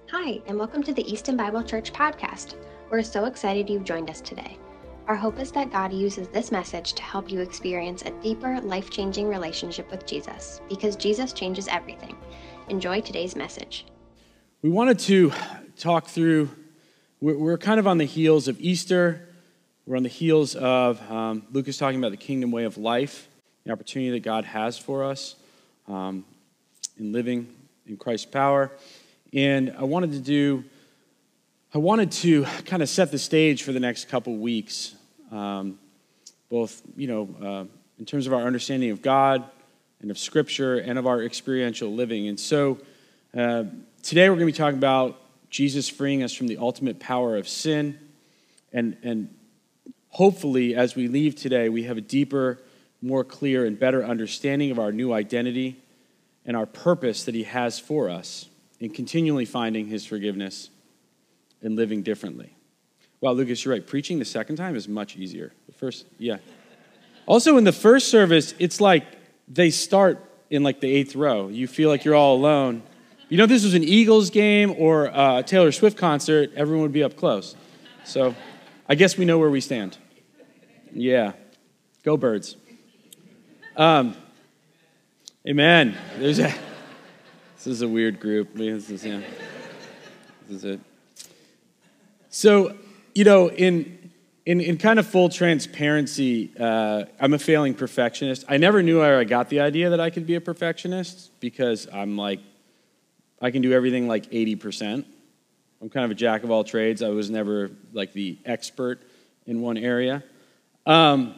Hi, and welcome to the Easton Bible Church podcast. We're so excited you've joined us today. Our hope is that God uses this message to help you experience a deeper, life-changing relationship with Jesus, because Jesus changes everything. Enjoy today's message. We wanted to talk through, we're kind of on the heels of Easter. We're on the heels of Lucas talking about the kingdom way of life, the opportunity that God has for us in living in Christ's power. And I wanted to kind of set the stage for the next couple weeks, both, in terms of our understanding of God and of Scripture and of our experiential living. And so today we're going to be talking about Jesus freeing us from the ultimate power of sin. And hopefully, as we leave today, we have a deeper, more clear, and better understanding of our new identity and our purpose that he has for us in continually finding his forgiveness and living differently. Wow, Lucas, you're right. Preaching the second time is much easier. The first, yeah. Also, in the first service, it's like they start in like the 8th row. You feel like you're all alone. You know, if this was an Eagles game or a Taylor Swift concert, everyone would be up close. So I guess we know where we stand. Yeah. Go Birds. Amen. This is a weird group. This is it. So, in kind of full transparency, I'm a failing perfectionist. I never knew where I got the idea that I could be a perfectionist because I'm like, I can do everything like 80%. I'm kind of a jack of all trades. I was never like the expert in one area. And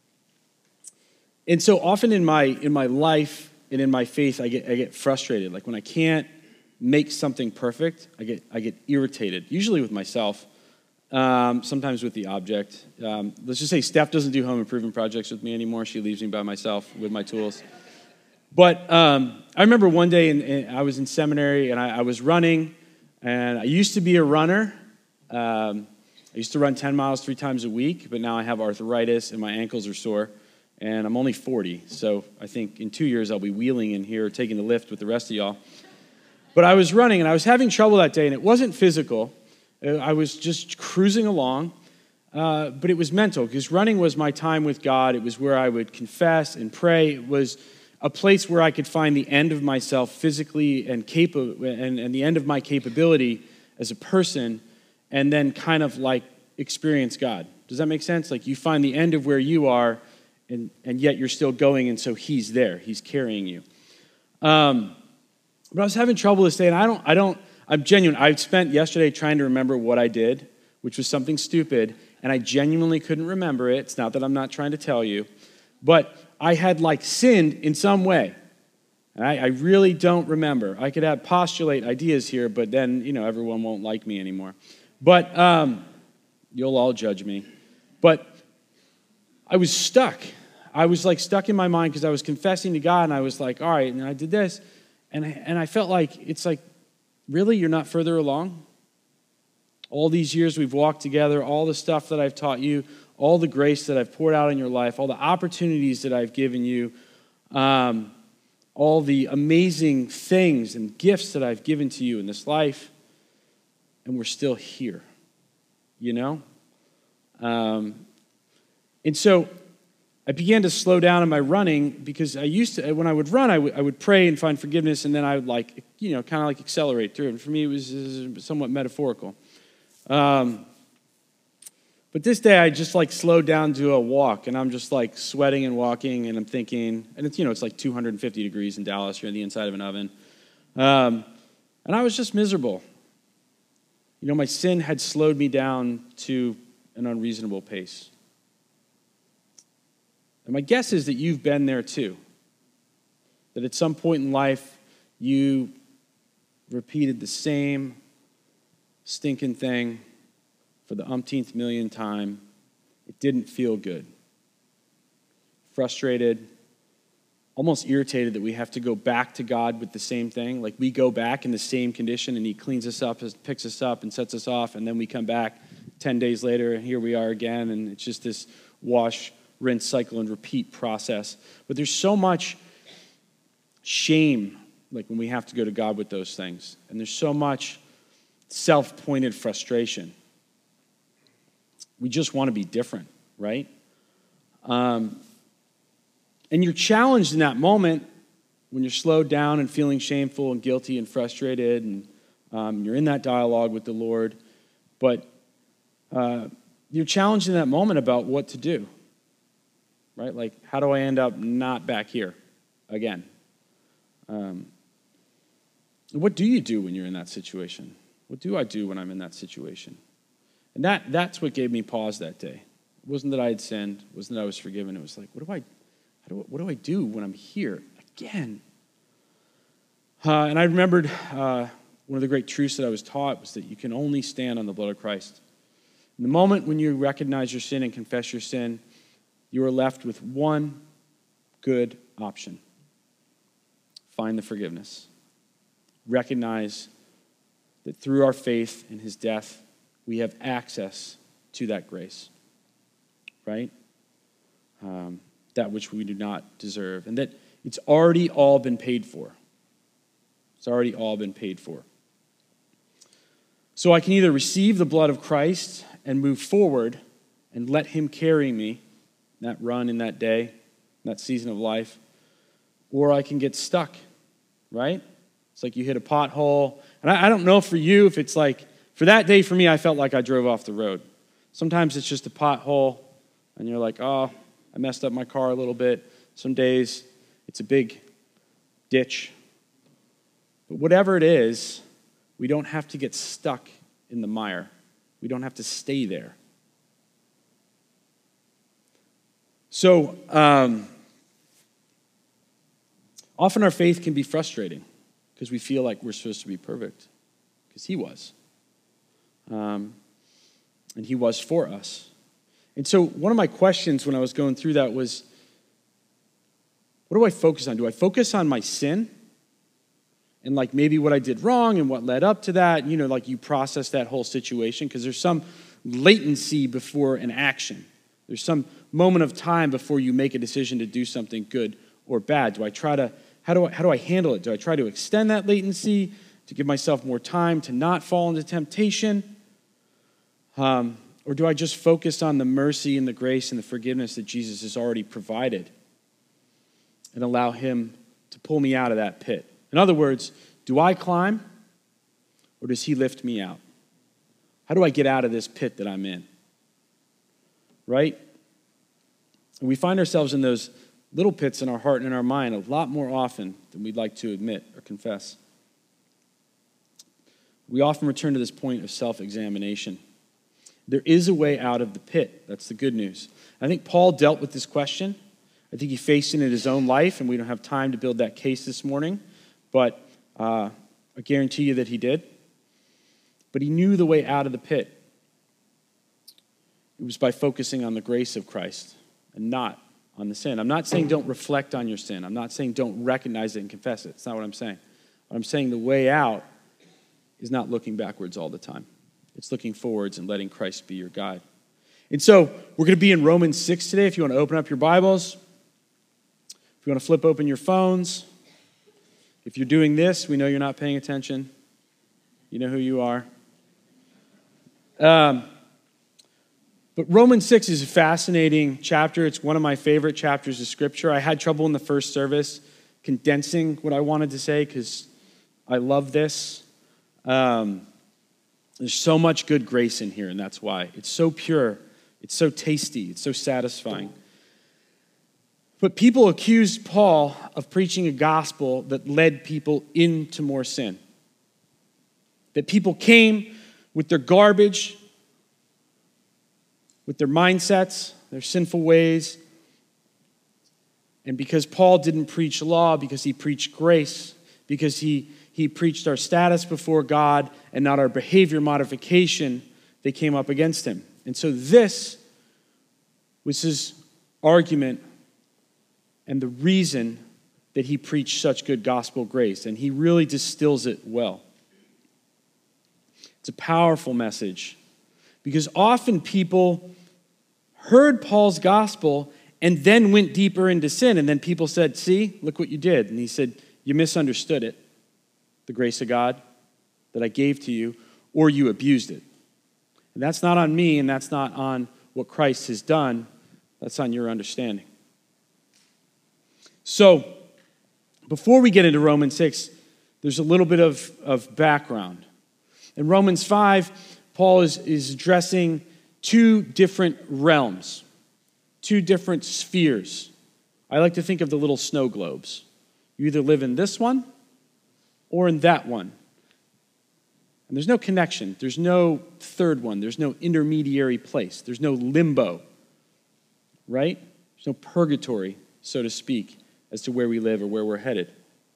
so often in my life and in my faith, I get frustrated. Like when I can't make something perfect, I get irritated, usually with myself, sometimes with the object. Let's just say Steph doesn't do home improvement projects with me anymore. She leaves me by myself with my tools. But I remember one day I was in seminary and I was running, and I used to be a runner. I used to run 10 miles 3 times a week, but now I have arthritis and my ankles are sore. And I'm only 40, so I think in 2 years I'll be wheeling in here, taking the lift with the rest of y'all. But I was running, and I was having trouble that day, and it wasn't physical. I was just cruising along, but it was mental, because running was my time with God. It was where I would confess and pray. It was a place where I could find the end of myself physically and the end of my capability as a person, and then kind of like experience God. Does that make sense? Like you find the end of where you are, and yet you're still going, and so he's there. He's carrying you. But I was having trouble this day, and I'm genuine. I spent yesterday trying to remember what I did, which was something stupid, and I genuinely couldn't remember it. It's not that I'm not trying to tell you, but I had like sinned in some way. And I really don't remember. I could postulate ideas here, but then, everyone won't like me anymore. But you'll all judge me. But I was stuck. I was like stuck in my mind because I was confessing to God, and I was like, all right, and I did this. And I felt like, it's like, really, you're not further along? All these years we've walked together, all the stuff that I've taught you, all the grace that I've poured out in your life, all the opportunities that I've given you, all the amazing things and gifts that I've given to you in this life, and we're still here, And so I began to slow down in my running because I used to, when I would run, I would pray and find forgiveness, and then I would kind of like accelerate through. And for me, it was somewhat metaphorical. But this day, I just like slowed down to a walk, and I'm just like sweating and walking, and I'm thinking, and it's like 250 degrees in Dallas. You're in the inside of an oven. And I was just miserable. My sin had slowed me down to an unreasonable pace. And my guess is that you've been there too. That at some point in life, you repeated the same stinking thing for the umpteenth millionth time. It didn't feel good. Frustrated, almost irritated that we have to go back to God with the same thing. Like we go back in the same condition, and he cleans us up, picks us up, and sets us off, and then we come back 10 days later, and here we are again, and it's just this wash, rinse, cycle, and repeat process. But there's so much shame, like when we have to go to God with those things. And there's so much self-pointed frustration. We just want to be different, right? And you're challenged in that moment when you're slowed down and feeling shameful and guilty and frustrated, and you're in that dialogue with the Lord. But you're challenged in that moment about what to do, right? Like, how do I end up not back here again? What do you do when you're in that situation? What do I do when I'm in that situation? And that's what gave me pause that day. It wasn't that I had sinned. It wasn't that I was forgiven. It was like, what do I do when I'm here again? And I remembered one of the great truths that I was taught was that you can only stand on the blood of Christ. In the moment when you recognize your sin and confess your sin, you are left with one good option. Find the forgiveness. Recognize that through our faith in his death, we have access to that grace, right? That which we do not deserve. And that it's already all been paid for. It's already all been paid for. So I can either receive the blood of Christ and move forward and let him carry me in that run, in that day, in that season of life, or I can get stuck, right? It's like you hit a pothole. And I don't know for you if it's like, for that day for me, I felt like I drove off the road. Sometimes it's just a pothole, and you're like, oh, I messed up my car a little bit. Some days it's a big ditch. But whatever it is, we don't have to get stuck in the mire. We don't have to stay there. So, often our faith can be frustrating because we feel like we're supposed to be perfect, because he was. And he was for us. And so one of my questions when I was going through that was, what do I focus on? Do I focus on my sin? And like maybe what I did wrong and what led up to that? You know, like you process that whole situation, because there's some latency before an action. There's some moment of time before you make a decision to do something good or bad. How do I handle it? Do I try to extend that latency to give myself more time to not fall into temptation? Or do I just focus on the mercy and the grace and the forgiveness that Jesus has already provided and allow him to pull me out of that pit? In other words, do I climb or does he lift me out? How do I get out of this pit that I'm in? Right? And we find ourselves in those little pits in our heart and in our mind a lot more often than we'd like to admit or confess. We often return to this point of self-examination. There is a way out of the pit. That's the good news. I think Paul dealt with this question. I think he faced it in his own life, and we don't have time to build that case this morning, but I guarantee you that he did. But he knew the way out of the pit. It was by focusing on the grace of Christ and not on the sin. I'm not saying don't reflect on your sin. I'm not saying don't recognize it and confess it. That's not what I'm saying. What I'm saying, the way out is not looking backwards all the time. It's looking forwards and letting Christ be your guide. And so we're going to be in Romans 6 today. If you want to open up your Bibles, if you want to flip open your phones, if you're doing this, we know you're not paying attention. You know who you are. But Romans 6 is a fascinating chapter. It's one of my favorite chapters of Scripture. I had trouble in the first service condensing what I wanted to say because I love this. There's so much good grace in here, and that's why. It's so pure. It's so tasty. It's so satisfying. But people accused Paul of preaching a gospel that led people into more sin. That people came with their garbage, with their mindsets, their sinful ways. And because Paul didn't preach law, because he preached grace, because he preached our status before God and not our behavior modification, they came up against him. And so this was his argument and the reason that he preached such good gospel grace. And he really distills it well. It's a powerful message because often people heard Paul's gospel and then went deeper into sin. And then people said, see, look what you did. And he said, you misunderstood it, the grace of God that I gave to you. or you abused it. And that's not on me, and that's not on what Christ has done. That's on your understanding. So, before we get into Romans 6, there's a little bit of background. In Romans 5, Paul is addressing two different realms, two different spheres. I like to think of the little snow globes. You either live in this one or in that one. And there's no connection. There's no third one. There's no intermediary place. There's no limbo, right? There's no purgatory, so to speak, as to where we live or where we're headed.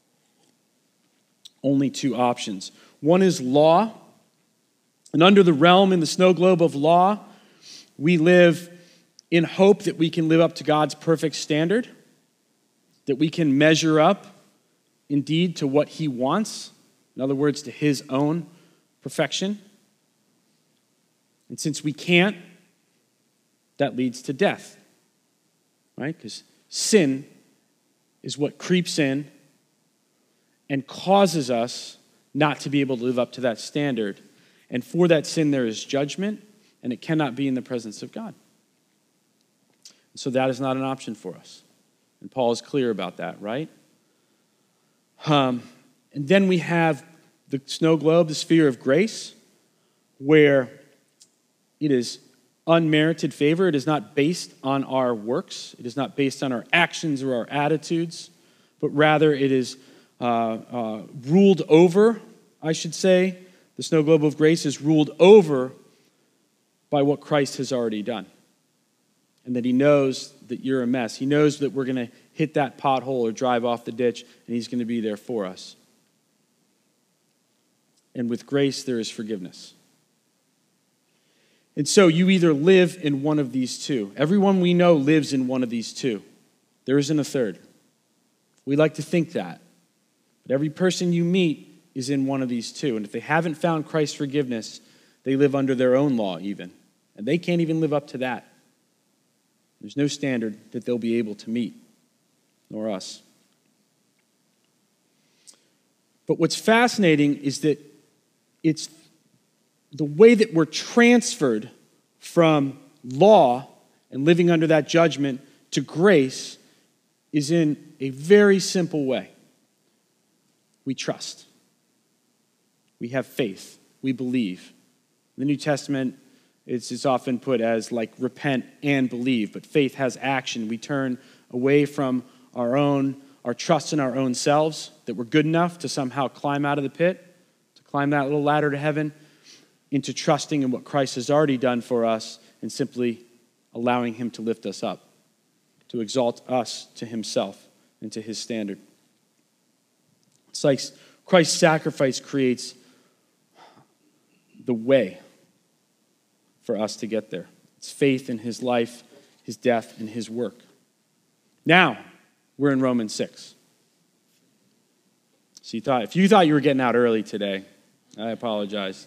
Only two options. One is law. And under the realm in the snow globe of law, we live in hope that we can live up to God's perfect standard, that we can measure up indeed to what he wants, in other words, to his own perfection. And since we can't, that leads to death, right? Because sin is what creeps in and causes us not to be able to live up to that standard. And for that sin, there is judgment, and it cannot be in the presence of God. So that is not an option for us. And Paul is clear about that, right? And then we have the snow globe, the sphere of grace, where it is unmerited favor. It is not based on our works. It is not based on our actions or our attitudes, but rather it is ruled over, I should say. The snow globe of grace is ruled over by what Christ has already done. And that he knows that you're a mess. He knows that we're going to hit that pothole or drive off the ditch, and he's going to be there for us. And with grace, there is forgiveness. And so you either live in one of these two. Everyone we know lives in one of these two. There isn't a third. We like to think that. But every person you meet is in one of these two. And if they haven't found Christ's forgiveness, they live under their own law even. And they can't even live up to that. There's no standard that they'll be able to meet, nor us. But what's fascinating is that it's the way that we're transferred from law and living under that judgment to grace is in a very simple way. We trust. We have faith. We believe. In the New Testament, it's often put as like repent and believe, but faith has action. We turn away from our trust in our own selves, that we're good enough to somehow climb out of the pit, to climb that little ladder to heaven, into trusting in what Christ has already done for us and simply allowing him to lift us up, to exalt us to himself and to his standard. It's like Christ's sacrifice creates the way for us to get there. It's faith in his life, his death, and his work. Now, we're in Romans 6. So if you thought you were getting out early today, I apologize.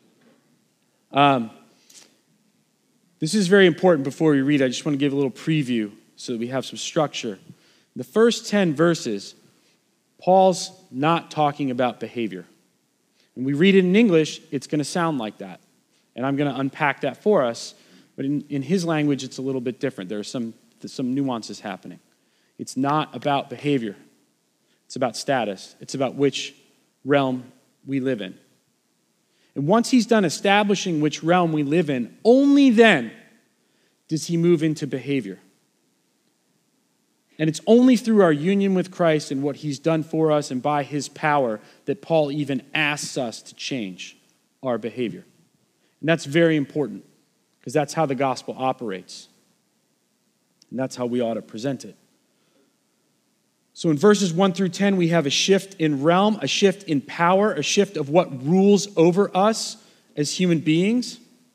This is very important before we read. I just want to give a little preview so that we have some structure. The first 10 verses, Paul's not talking about behavior. When we read it in English, it's going to sound like that. And I'm going to unpack that for us. But in his language, it's a little bit different. There are some nuances happening. It's not about behavior. It's about status. It's about which realm we live in. And once he's done establishing which realm we live in, only then does he move into behavior. And it's only through our union with Christ and what he's done for us and by his power that Paul even asks us to change our behavior. And that's very important because that's how the gospel operates. And that's how we ought to present it. So in verses 1 through 10, we have a shift in realm, a shift in power, a shift of what rules over us as human beings.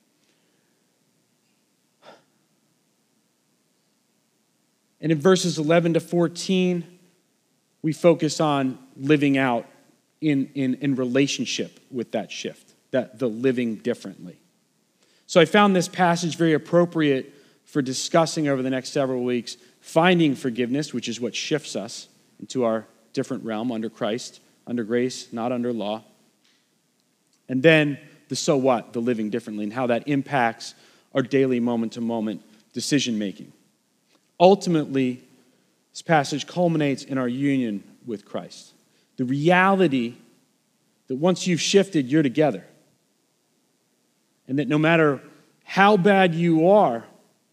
And in verses 11 to 14, we focus on living out in relationship with that shift, the living differently. So I found this passage very appropriate for discussing over the next several weeks, finding forgiveness, which is what shifts us into our different realm under Christ, under grace, not under law. And then the so what, the living differently, and how that impacts our daily moment-to-moment decision-making. Ultimately, this passage culminates in our union with Christ. The reality that once you've shifted, you're together. And that no matter how bad you are,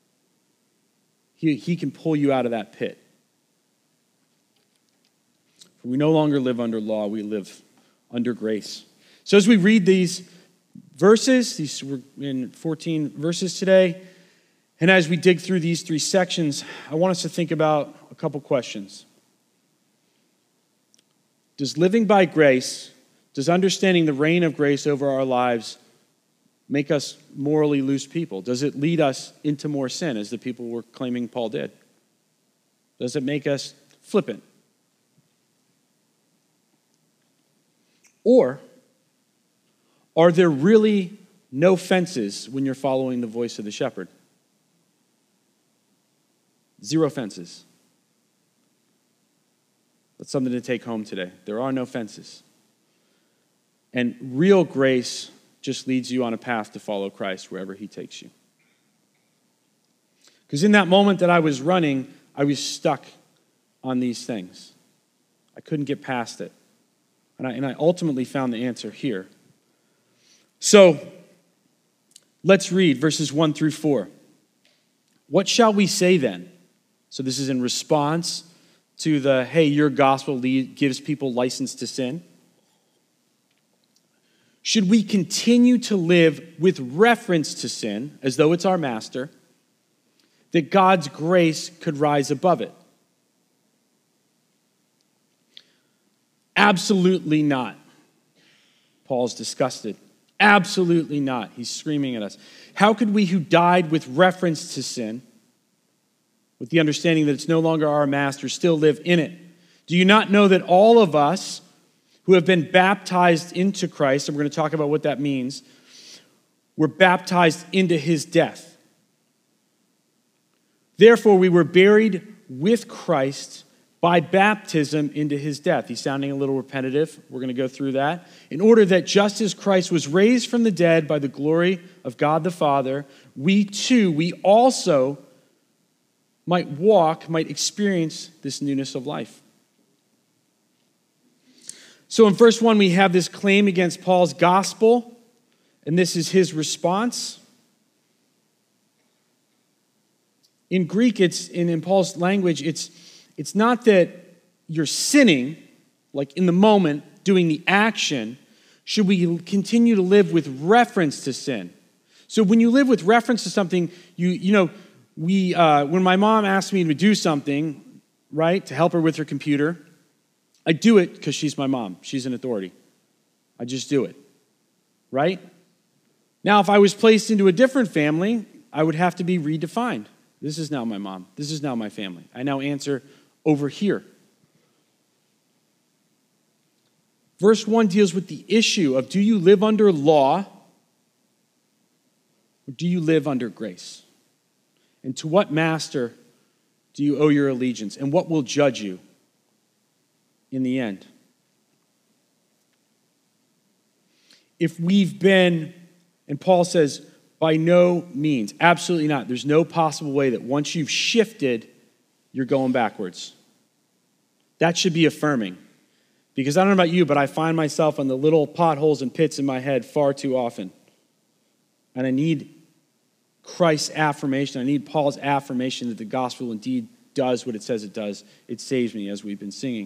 he can pull you out of that pit. For we no longer live under law, we live under grace. So as we read these verses, we're in 14 verses today, and as we dig through these 3 sections, I want us to think about a couple questions. Does living by grace, does understanding the reign of grace over our lives make us morally loose people? Does it lead us into more sin, as the people were claiming Paul did? Does it make us flippant? Or are there really no fences when you're following the voice of the shepherd? 0 fences. That's something to take home today. There are no fences. And real grace just leads you on a path to follow Christ wherever he takes you. Because in that moment that I was running, I was stuck on these things. I couldn't get past it. And I ultimately found the answer here. So, let's read verses 1 through 4. What shall we say then? So this is in response to the, hey, your gospel gives people license to sin. Should we continue to live with reference to sin, as though it's our master, that God's grace could rise above it? Absolutely not. Paul's disgusted. Absolutely not. He's screaming at us. How could we who died with reference to sin, with the understanding that it's no longer our master, still live in it? Do you not know that all of us who have been baptized into Christ, and we're going to talk about what that means, were baptized into his death? Therefore, we were buried with Christ by baptism into his death. He's sounding a little repetitive. We're going to go through that. In order that just as Christ was raised from the dead by the glory of God the Father, we also might experience this newness of life. So in verse 1, we have this claim against Paul's gospel, and this is his response. In Greek, in Paul's language, it's not that you're sinning, like in the moment, doing the action. Should we continue to live with reference to sin? So when you live with reference to something, when my mom asked me to do something, right, to help her with her computer, I do it because she's my mom. She's an authority. I just do it, right? Now, if I was placed into a different family, I would have to be redefined. This is now my mom. This is now my family. I now answer over here. Verse 1 deals with the issue of, do you live under law or do you live under grace? And to what master do you owe your allegiance? And what will judge you in the end? If we've been, and Paul says, by no means, absolutely not. There's no possible way that once you've shifted, you're going backwards. That should be affirming. Because I don't know about you, but I find myself on the little potholes and pits in my head far too often. And I need Christ's affirmation. I need Paul's affirmation that the gospel indeed does what it says it does. It saves me, as we've been singing.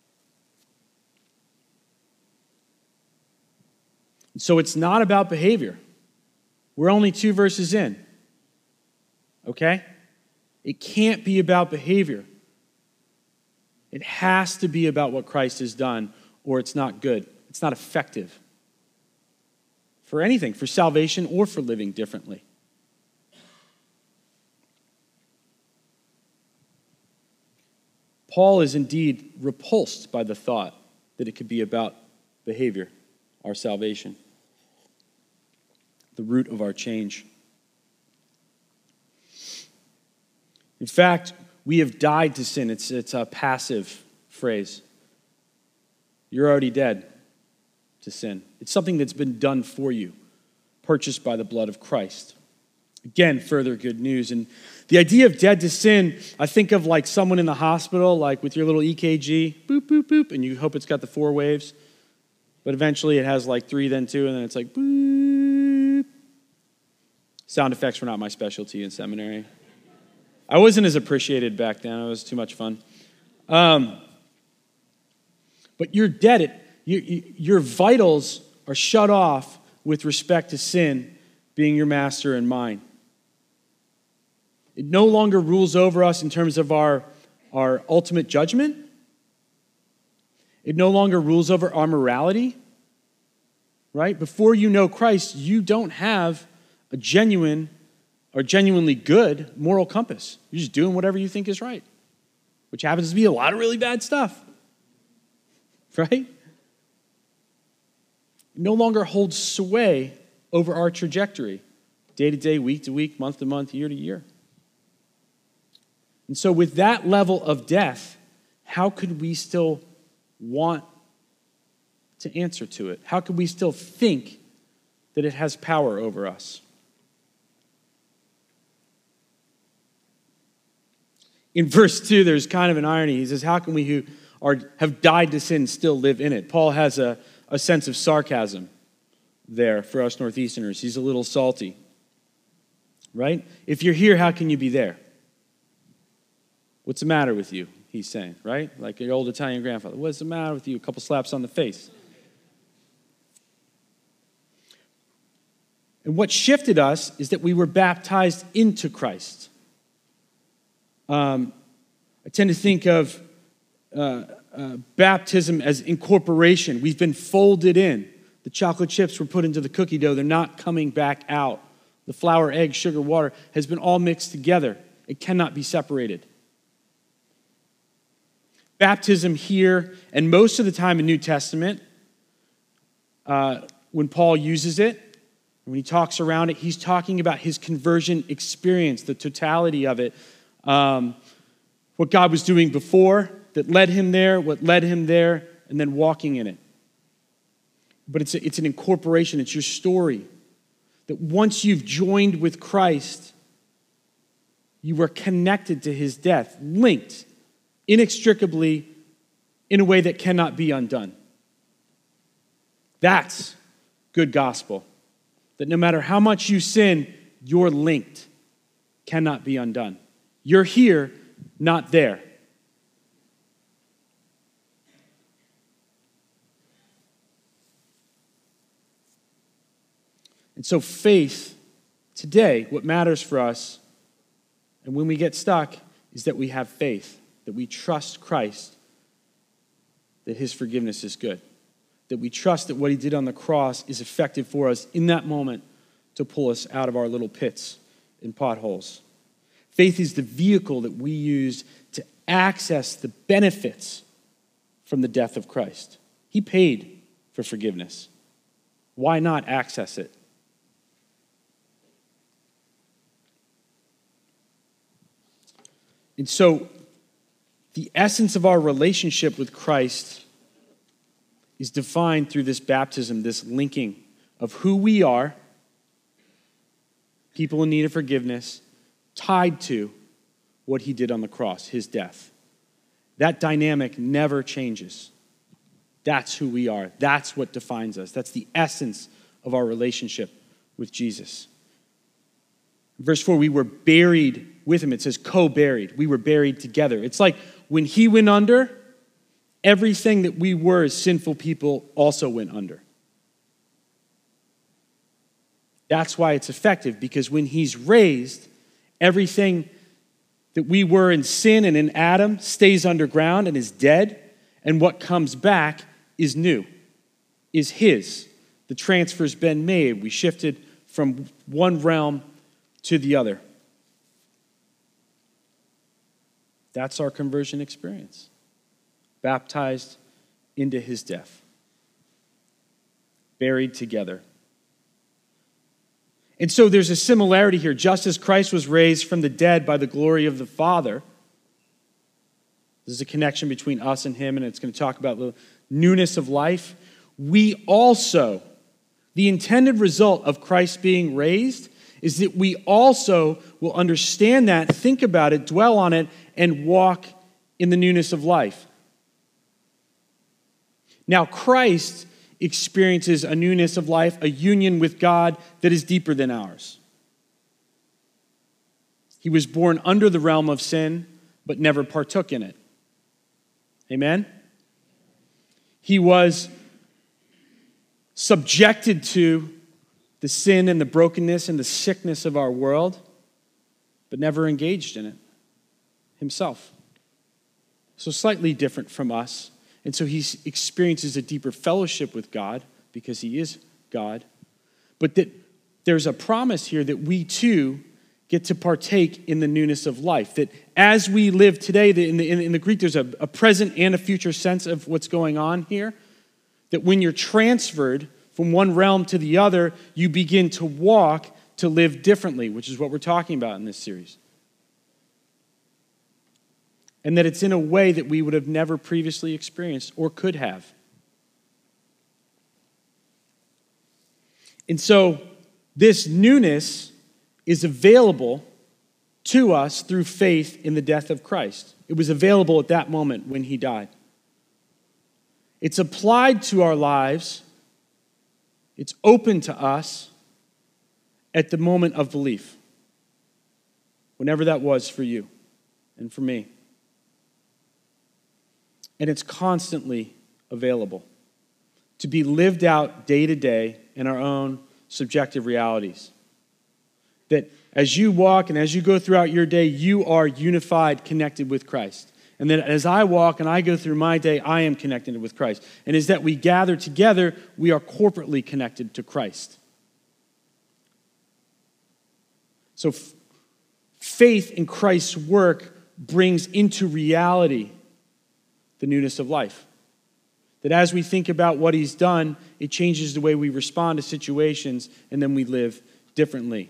So it's not about behavior. We're only 2 verses in. Okay? It can't be about behavior. It has to be about what Christ has done, or it's not good. It's not effective for anything, for salvation or for living differently. Paul is indeed repulsed by the thought that it could be about behavior, our salvation, the root of our change. In fact, we have died to sin. It's a passive phrase. You're already dead to sin. It's something that's been done for you. purchased by the blood of Christ. Again, further good news. And the idea of dead to sin, I think of like someone in the hospital, like with your little EKG, boop, boop, boop, and you hope it's got the 4 waves. But eventually it has like 3, then 2, and then it's like boop. Sound effects were not my specialty in seminary. I wasn't as appreciated back then. It was too much fun. But you're dead. Your vitals are shut off with respect to sin being your master and mine. It no longer rules over us in terms of our ultimate judgment. It no longer rules over our morality, right? Before you know Christ, you don't have a genuine or genuinely good moral compass. You're just doing whatever you think is right, which happens to be a lot of really bad stuff, right? It no longer holds sway over our trajectory, day to day, week to week, month to month, year to year. And so with that level of death, how could we still want to answer to it? How could we still think that it has power over us? In verse 2, there's kind of an irony. He says, how can we who have died to sin still live in it? Paul has a sense of sarcasm there for us Northeasterners. He's a little salty, right? If you're here, how can you be there? What's the matter with you? He's saying, right? Like your old Italian grandfather. What's the matter with you? A couple slaps on the face. And what shifted us is that we were baptized into Christ. I tend to think of baptism as incorporation. We've been folded in. The chocolate chips were put into the cookie dough. They're not coming back out. The flour, egg, sugar, water has been all mixed together. It cannot be separated. Baptism here, and most of the time in New Testament, when Paul uses it, when he talks around it, he's talking about his conversion experience, the totality of it, what God was doing before that led him there, what led him there, and then walking in it. But it's an incorporation. It's your story. That once you've joined with Christ, you are connected to his death, linked inextricably in a way that cannot be undone. That's good gospel. That no matter how much you sin, you're linked, cannot be undone. You're here, not there. And so faith, today, what matters for us, and when we get stuck, is that we have faith, that we trust Christ, that his forgiveness is good, that we trust that what he did on the cross is effective for us in that moment to pull us out of our little pits and potholes. Faith is the vehicle that we use to access the benefits from the death of Christ. He paid for forgiveness. Why not access it? And so, the essence of our relationship with Christ is defined through this baptism, this linking of who we are, people in need of forgiveness, tied to what he did on the cross, his death. That dynamic never changes. That's who we are. That's what defines us. That's the essence of our relationship with Jesus. Verse 4, we were buried with him. It says co-buried. We were buried together. It's like when he went under, everything that we were as sinful people also went under. That's why it's effective, because when he's raised, everything that we were in sin and in Adam stays underground and is dead, and what comes back is new, is his. The transfer's been made. We shifted from one realm to the other. That's our conversion experience. Baptized into his death. Buried together. And so there's a similarity here. Just as Christ was raised from the dead by the glory of the Father, there's a connection between us and him, and it's going to talk about the newness of life. We also The intended result of Christ being raised is that we also will understand that, think about it, dwell on it, and walk in the newness of life. Now, Christ experiences a newness of life, a union with God that is deeper than ours. He was born under the realm of sin, but never partook in it. Amen? He was subjected to the sin and the brokenness and the sickness of our world, but never engaged in it himself. So slightly different from us. And so he experiences a deeper fellowship with God because he is God. But that there's a promise here that we too get to partake in the newness of life. That as we live today, in the Greek, there's a present and a future sense of what's going on here. That when you're transferred from one realm to the other, you begin to walk to live differently, which is what we're talking about in this series. And that it's in a way that we would have never previously experienced or could have. And so this newness is available to us through faith in the death of Christ. It was available at that moment when he died. It's applied to our lives. It's open to us at the moment of belief, whenever that was for you and for me. And it's constantly available to be lived out day to day in our own subjective realities. That as you walk and as you go throughout your day, you are unified, connected with Christ. And that as I walk and I go through my day, I am connected with Christ. And as that we gather together, we are corporately connected to Christ. So faith in Christ's work brings into reality the newness of life. That as we think about what he's done, it changes the way we respond to situations, and then we live differently.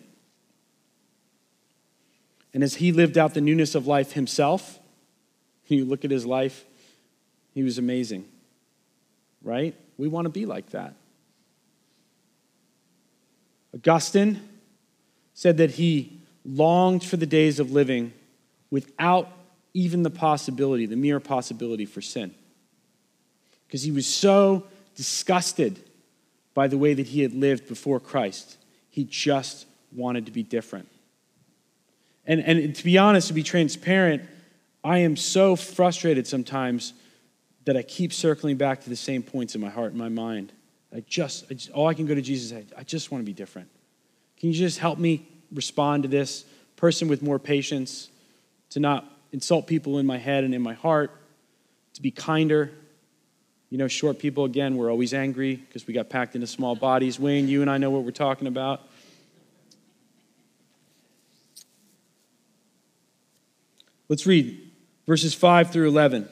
And as he lived out the newness of life himself, you look at his life, he was amazing, right? We want to be like that. Augustine said that he longed for the days of living without even the mere possibility for sin. Because he was so disgusted by the way that he had lived before Christ. He just wanted to be different. And to be honest, to be transparent, I am so frustrated sometimes that I keep circling back to the same points in my heart and my mind. All I can go to Jesus and say, I just want to be different. Can you just help me respond to this person with more patience, to not insult people in my head and in my heart, to be kinder? You know, short people, again, we're always angry because we got packed into small bodies. Wayne, you and I know what we're talking about. Let's read verses 5 through 11.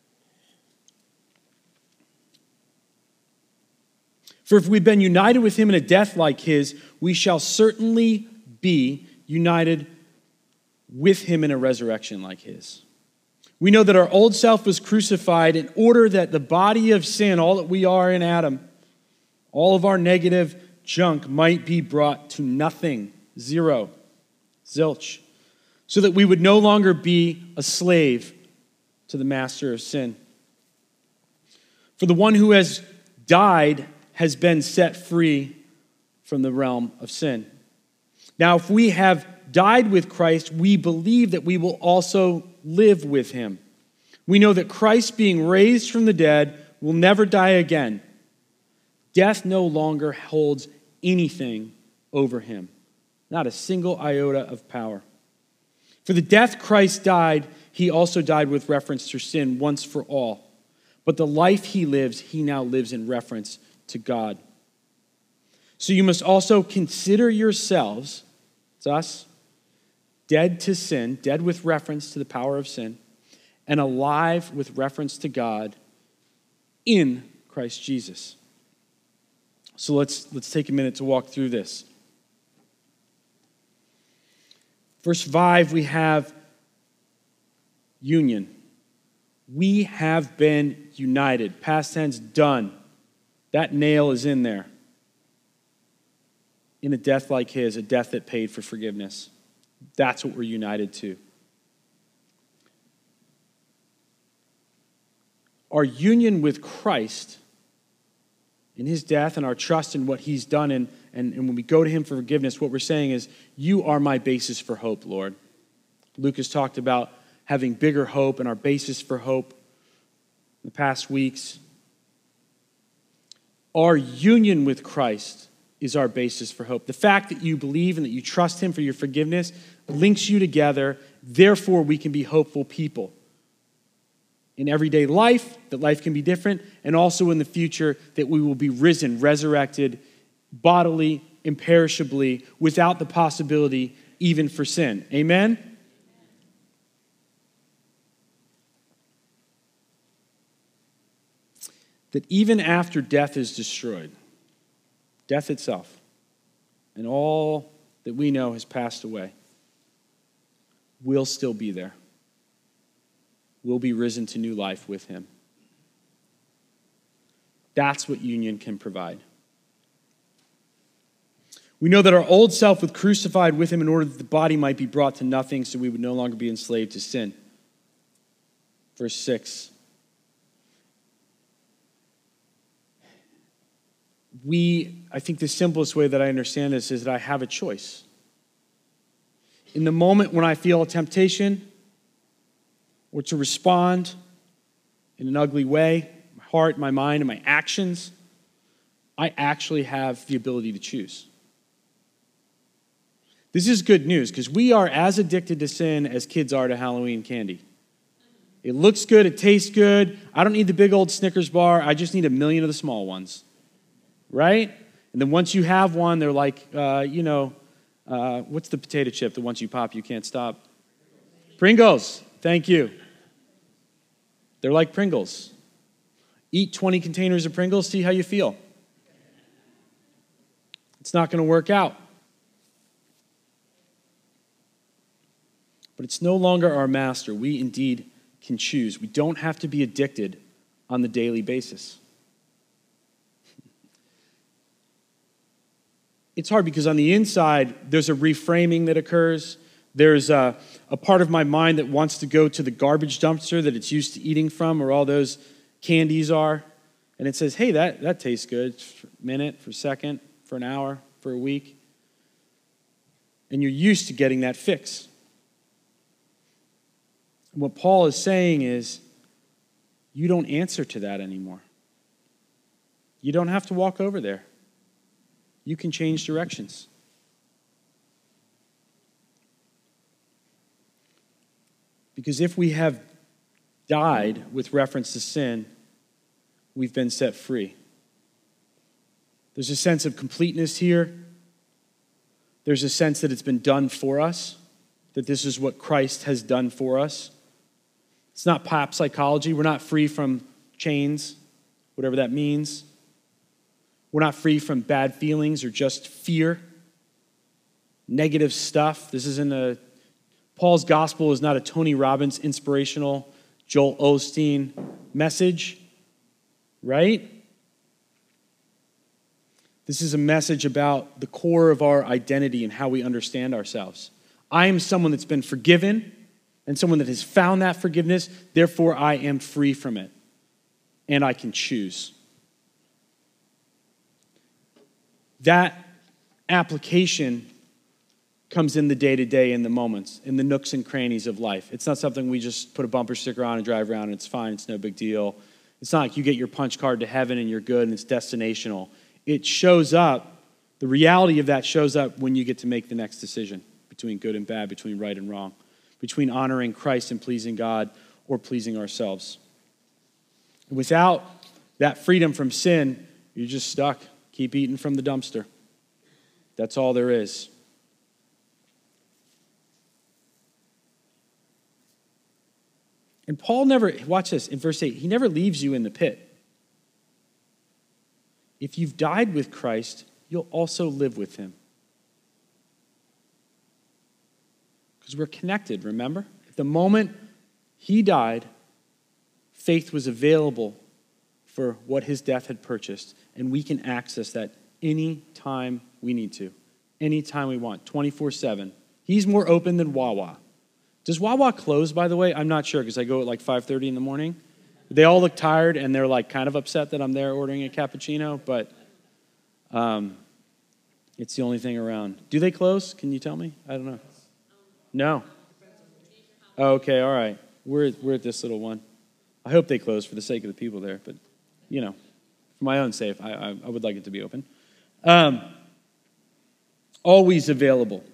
For if we've been united with him in a death like his, we shall certainly be united with him in a resurrection like his. We know that our old self was crucified in order that the body of sin, all that we are in Adam, all of our negative junk might be brought to nothing, zero, zilch, so that we would no longer be a slave to the master of sin. For the one who has died has been set free from the realm of sin. Now, if we have died with Christ, we believe that we will also live with him. We know that Christ, being raised from the dead, will never die again. Death no longer holds anything over him, not a single iota of power. For the death Christ died, he also died with reference to sin once for all. But the life he lives, he now lives in reference to God. So you must also consider yourselves, it's us, dead to sin, dead with reference to the power of sin, and alive with reference to God in Christ Jesus. So let's take a minute to walk through this. Verse 5, we have union. We have been united. Past tense, done. That nail is in there. in a death like his, a death that paid for forgiveness. That's what we're united to. Our union with Christ in his death and our trust in what he's done, and when we go to him for forgiveness, what we're saying is, you are my basis for hope, Lord. Luke has talked about having bigger hope and our basis for hope in the past weeks. Our union with Christ is our basis for hope. The fact that you believe and that you trust him for your forgiveness links you together. Therefore, we can be hopeful people. In everyday life, that life can be different, and also in the future, that we will be risen, resurrected, bodily, imperishably, without the possibility even for sin. Amen? That even after death is destroyed, death itself, and all that we know has passed away, we'll still be there. We'll be risen to new life with him. That's what union can provide. We know that our old self was crucified with him in order that the body might be brought to nothing, so we would no longer be enslaved to sin. Verse 6. I think the simplest way that I understand this is that I have a choice. In the moment when I feel a temptation, or to respond in an ugly way, my heart, my mind, and my actions, I actually have the ability to choose. This is good news because we are as addicted to sin as kids are to Halloween candy. It looks good, it tastes good. I don't need the big old Snickers bar. I just need 1,000,000 of the small ones, right? And then once you have one, they're like, what's the potato chip that once you pop, you can't stop? Pringles. Thank you. They're like Pringles. Eat 20 containers of Pringles, see how you feel. It's not going to work out. But it's no longer our master. We indeed can choose. We don't have to be addicted on the daily basis. It's hard because on the inside, there's a reframing that occurs. There's a part of my mind that wants to go to the garbage dumpster that it's used to eating from, where all those candies are. And it says, hey, that tastes good for a minute, for a second, for an hour, for a week. And you're used to getting that fix. And what Paul is saying is, you don't answer to that anymore. You don't have to walk over there. You can change directions. Because if we have died with reference to sin, we've been set free. There's a sense of completeness here. There's a sense that it's been done for us, that this is what Christ has done for us. It's not pop psychology. We're not free from chains, whatever that means. We're not free from bad feelings or just fear, negative stuff. This isn't Paul's gospel is not a Tony Robbins inspirational, Joel Osteen message, right? This is a message about the core of our identity and how we understand ourselves. I am someone that's been forgiven and someone that has found that forgiveness. Therefore, I am free from it, and I can choose. That application comes in the day-to-day, in the moments, in the nooks and crannies of life. It's not something we just put a bumper sticker on and drive around and it's fine, it's no big deal. It's not like you get your punch card to heaven and you're good and it's destinational. It shows up, the reality of that shows up when you get to make the next decision between good and bad, between right and wrong, between honoring Christ and pleasing God or pleasing ourselves. Without that freedom from sin, you're just stuck. Keep eating from the dumpster. That's all there is. And Paul never, watch this, in verse 8, he never leaves you in the pit. If you've died with Christ, you'll also live with him. Because we're connected, remember? At the moment he died, faith was available for what his death had purchased, and we can access that any time we need to. anytime we want, 24/7. He's more open than Wawa. Does Wawa close, by the way? I'm not sure because I go at like 5:30 in the morning. They all look tired and they're like kind of upset that I'm there ordering a cappuccino, but it's the only thing around. Do they close? Can you tell me? I don't know. No. Okay, all right. We're at this little one. I hope they close for the sake of the people there, but for my own sake, I would like it to be open. Always available.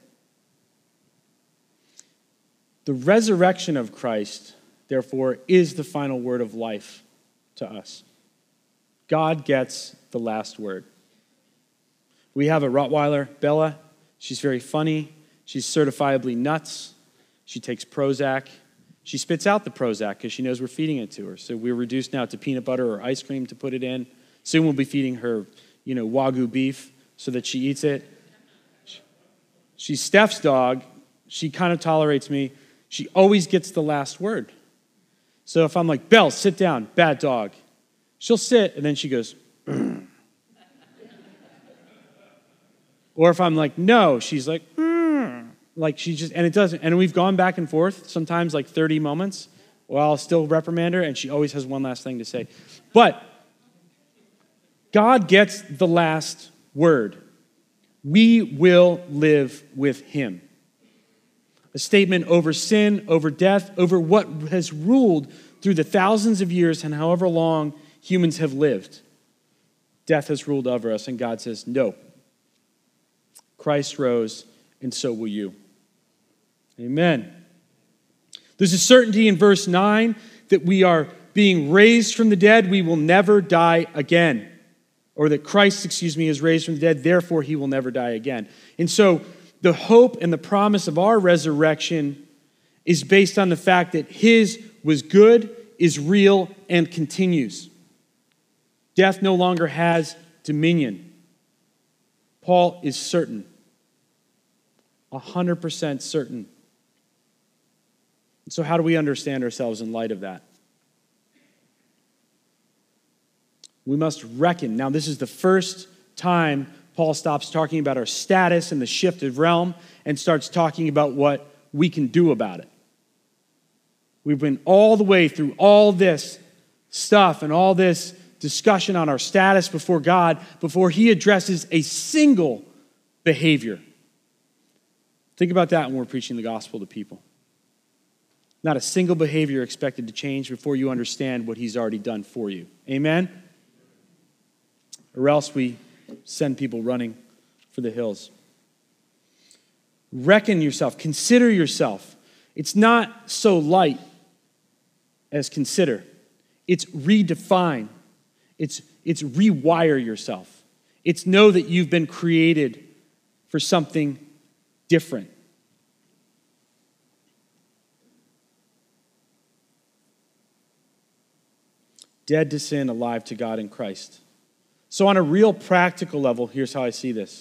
The resurrection of Christ, therefore, is the final word of life to us. God gets the last word. We have a Rottweiler, Bella. She's very funny. She's certifiably nuts. She takes Prozac. She spits out the Prozac because she knows we're feeding it to her. So we're reduced now to peanut butter or ice cream to put it in. Soon we'll be feeding her, Wagyu beef so that she eats it. She's Steph's dog. She kind of tolerates me. She always gets the last word. So if I'm like, Belle, sit down, bad dog, she'll sit, and then she goes, or if I'm like, no, she's like, like she just, and it doesn't, and we've gone back and forth, sometimes like 30 moments, while I'll still reprimand her, and she always has one last thing to say. But God gets the last word. We will live with him. A statement over sin, over death, over what has ruled through the thousands of years and however long humans have lived. Death has ruled over us, and God says, no. Christ rose, and so will you. Amen. There's a certainty in verse 9 that we are being raised from the dead. We will never die again. Or that Christ, is raised from the dead, therefore he will never die again. And so the hope and the promise of our resurrection is based on the fact that his was good, is real, and continues. Death no longer has dominion. Paul is certain, 100% certain. So how do we understand ourselves in light of that? We must reckon. Now, this is the first time Paul stops talking about our status and the shifted realm and starts talking about what we can do about it. We've been all the way through all this stuff and all this discussion on our status before God before he addresses a single behavior. Think about that when we're preaching the gospel to people. Not a single behavior expected to change before you understand what he's already done for you. Amen? Or else we send people running for the hills. Reckon yourself. Consider yourself. It's not so light as consider. It's redefine. It's rewire yourself. It's know that you've been created for something different. Dead to sin, alive to God in Christ. So on a real practical level, here's how I see this.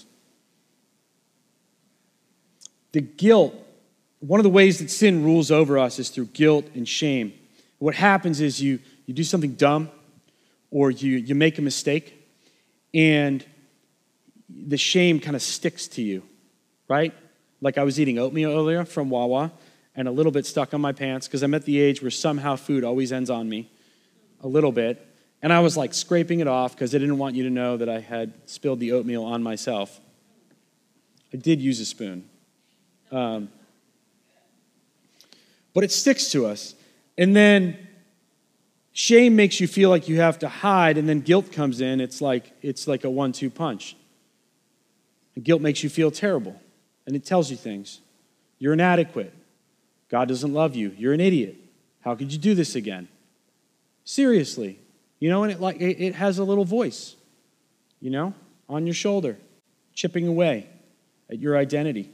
The guilt, one of the ways that sin rules over us is through guilt and shame. What happens is you do something dumb or you make a mistake and the shame kind of sticks to you, right? Like I was eating oatmeal earlier from Wawa and a little bit stuck on my pants because I'm at the age where somehow food always ends on me a little bit. And I was like scraping it off because I didn't want you to know that I had spilled the oatmeal on myself. I did use a spoon. But it sticks to us. And then shame makes you feel like you have to hide, and then guilt comes in. It's like a 1-2 punch. And guilt makes you feel terrible. And it tells you things. You're inadequate. God doesn't love you. You're an idiot. How could you do this again? Seriously. And it has a little voice, on your shoulder, chipping away at your identity.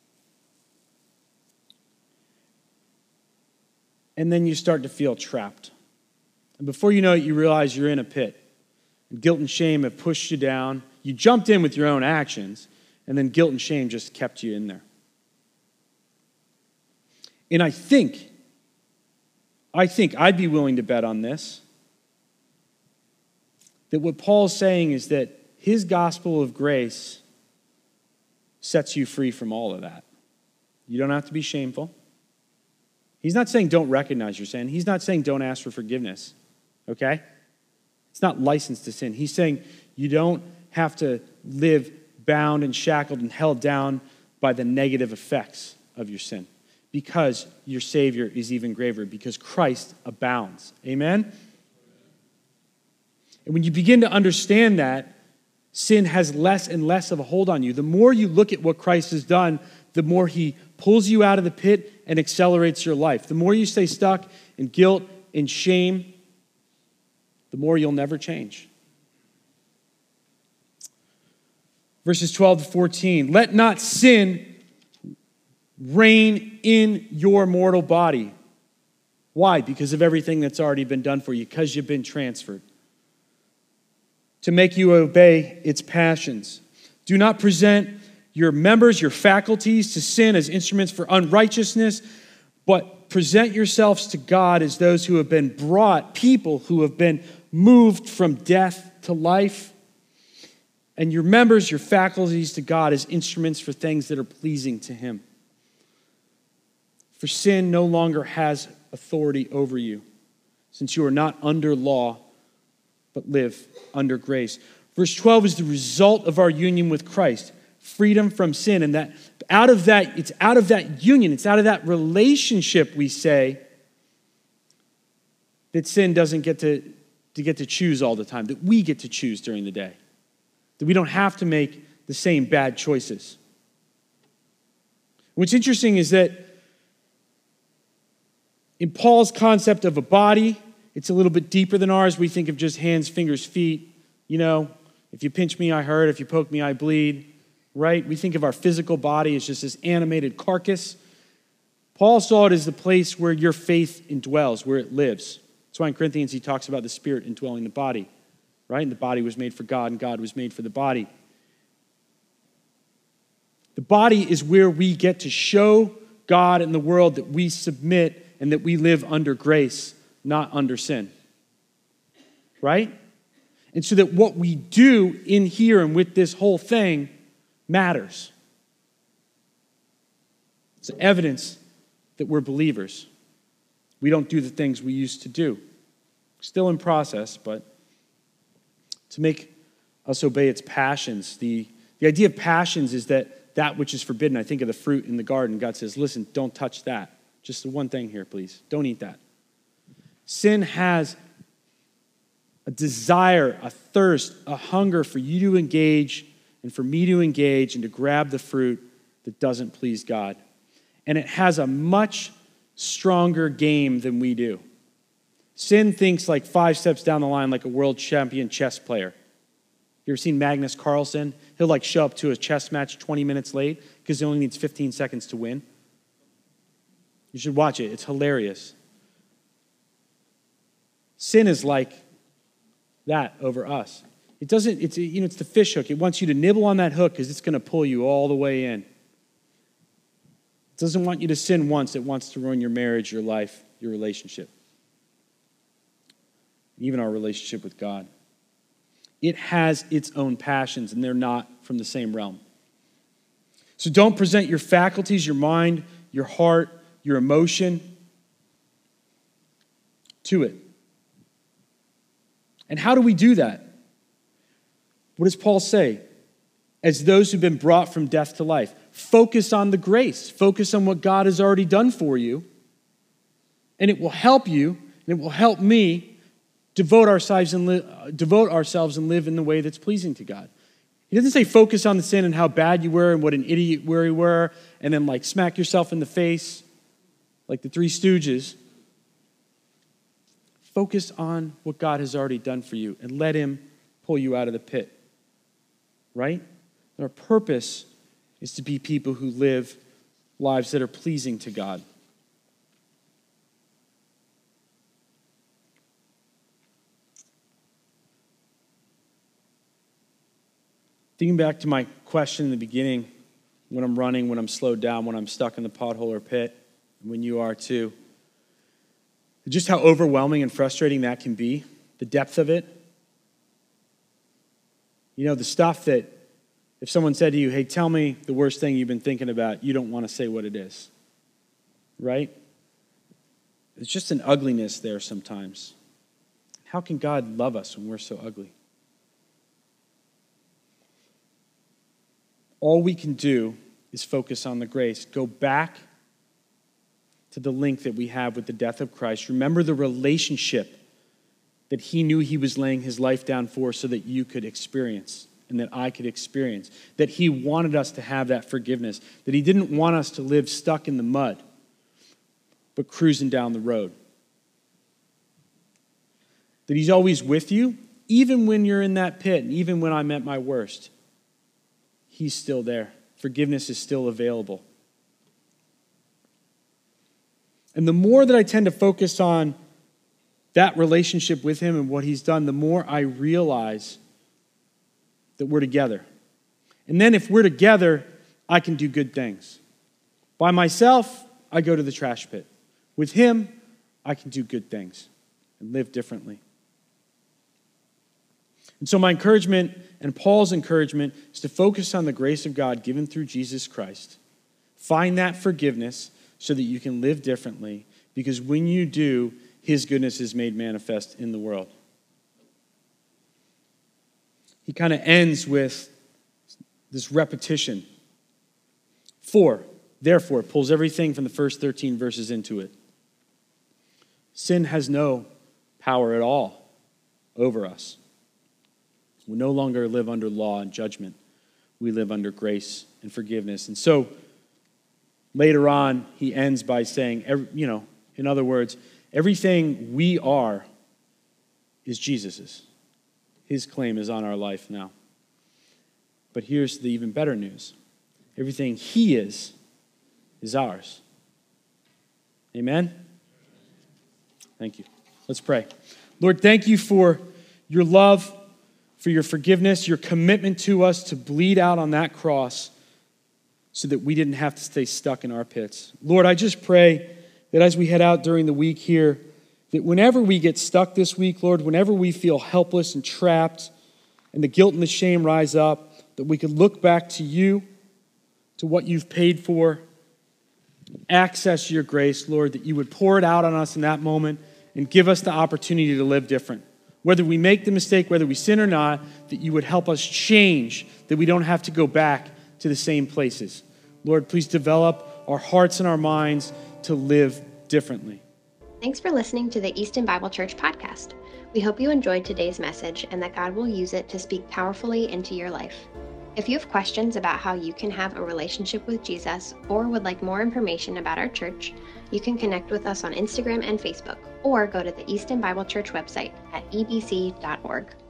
And then you start to feel trapped. And before you know it, you realize you're in a pit. And guilt and shame have pushed you down. You jumped in with your own actions, and then guilt and shame just kept you in there. And I think I'd be willing to bet on this, that what Paul's saying is that his gospel of grace sets you free from all of that. You don't have to be shameful. He's not saying don't recognize your sin. He's not saying don't ask for forgiveness, okay? It's not license to sin. He's saying you don't have to live bound and shackled and held down by the negative effects of your sin because your Savior is even greater, because Christ abounds. Amen? And when you begin to understand that, sin has less and less of a hold on you. The more you look at what Christ has done, the more he pulls you out of the pit and accelerates your life. The more you stay stuck in guilt and shame, the more you'll never change. Verses 12 to 14. Let not sin reign in your mortal body. Why? Because of everything that's already been done for you, because you've been transferred. To make you obey its passions. Do not present your members, your faculties to sin as instruments for unrighteousness, but present yourselves to God as those who have been brought, people who have been moved from death to life, and your members, your faculties to God as instruments for things that are pleasing to him. For sin no longer has authority over you, since you are not under law, but live under grace. Verse 12 is the result of our union with Christ, freedom from sin, and that it's out of that union, it's out of that relationship, we say, that sin doesn't get to choose all the time, that we get to choose during the day, that we don't have to make the same bad choices. What's interesting is that in Paul's concept of a body, it's a little bit deeper than ours. We think of just hands, fingers, feet. You know, if you pinch me, I hurt. If you poke me, I bleed. Right? We think of our physical body as just this animated carcass. Paul saw it as the place where your faith indwells, where it lives. That's why in Corinthians he talks about the Spirit indwelling the body. Right? And the body was made for God, and God was made for the body. The body is where we get to show God and the world that we submit and that we live under grace, not under sin. Right? And so that what we do in here and with this whole thing matters. It's evidence that we're believers. We don't do the things we used to do. Still in process, but to make us obey its passions. The idea of passions is that which is forbidden. I think of the fruit in the garden. God says, listen, don't touch that. Just the one thing here, please. Don't eat that. Sin has a desire, a thirst, a hunger for you to engage and for me to engage and to grab the fruit that doesn't please God. And it has a much stronger game than we do. Sin thinks like 5 steps down the line like a world champion chess player. You ever seen Magnus Carlsen? He'll like show up to a chess match 20 minutes late because he only needs 15 seconds to win. You should watch it. It's hilarious. Sin is like that over us. It's the fish hook. It wants you to nibble on that hook because it's going to pull you all the way in. It doesn't want you to sin once. It wants to ruin your marriage, your life, your relationship. Even our relationship with God. It has its own passions, and they're not from the same realm. So don't present your faculties, your mind, your heart, your emotion to it. And how do we do that? What does Paul say? As those who've been brought from death to life. Focus on the grace. Focus on what God has already done for you. And it will help you, and it will help me devote ourselves and live in the way that's pleasing to God. He doesn't say focus on the sin and how bad you were and what an idiot you were, and then like smack yourself in the face like the Three Stooges. Focus on what God has already done for you and let him pull you out of the pit. Right? Our purpose is to be people who live lives that are pleasing to God. Thinking back to my question in the beginning, when I'm running, when I'm slowed down, when I'm stuck in the pothole or pit, and when you are too, just how overwhelming and frustrating that can be, the depth of it. You know, the stuff that If someone said to you, hey, tell me the worst thing you've been thinking about, you don't want to say what it is, right? It's just an ugliness there sometimes. How can God love us when we're so ugly? All we can do is focus on the grace. Go back to the link that we have with the death of Christ. Remember the relationship that he knew he was laying his life down for so that you could experience and that I could experience. That he wanted us to have that forgiveness. That he didn't want us to live stuck in the mud, but cruising down the road. That he's always with you, even when you're in that pit and even when I'm at my worst. He's still there. Forgiveness is still available. And the more that I tend to focus on that relationship with him and what he's done, the more I realize that we're together. And then if we're together, I can do good things. By myself, I go to the trash pit. With him, I can do good things and live differently. And so my encouragement and Paul's encouragement is to focus on the grace of God given through Jesus Christ. Find that forgiveness so that you can live differently, because when you do, his goodness is made manifest in the world. He kind of ends with this repetition. Therefore, pulls everything from the first 13 verses into it. Sin has no power at all over us. We no longer live under law and judgment. We live under grace and forgiveness. And so, later on, he ends by saying, in other words, everything we are is Jesus's. His claim is on our life now. But here's the even better news. Everything he is ours. Amen? Thank you. Let's pray. Lord, thank you for your love, for your forgiveness, your commitment to us to bleed out on that cross so that we didn't have to stay stuck in our pits. Lord, I just pray that as we head out during the week here, that whenever we get stuck this week, Lord, whenever we feel helpless and trapped and the guilt and the shame rise up, that we could look back to you, to what you've paid for, access your grace, Lord, that you would pour it out on us in that moment and give us the opportunity to live different. Whether we make the mistake, whether we sin or not, that you would help us change, that we don't have to go back to the same places. Lord, please develop our hearts and our minds to live differently. Thanks for listening to the Easton Bible Church podcast. We hope you enjoyed today's message and that God will use it to speak powerfully into your life. If you have questions about how you can have a relationship with Jesus or would like more information about our church, you can connect with us on Instagram and Facebook or go to the Easton Bible Church website at ebc.org.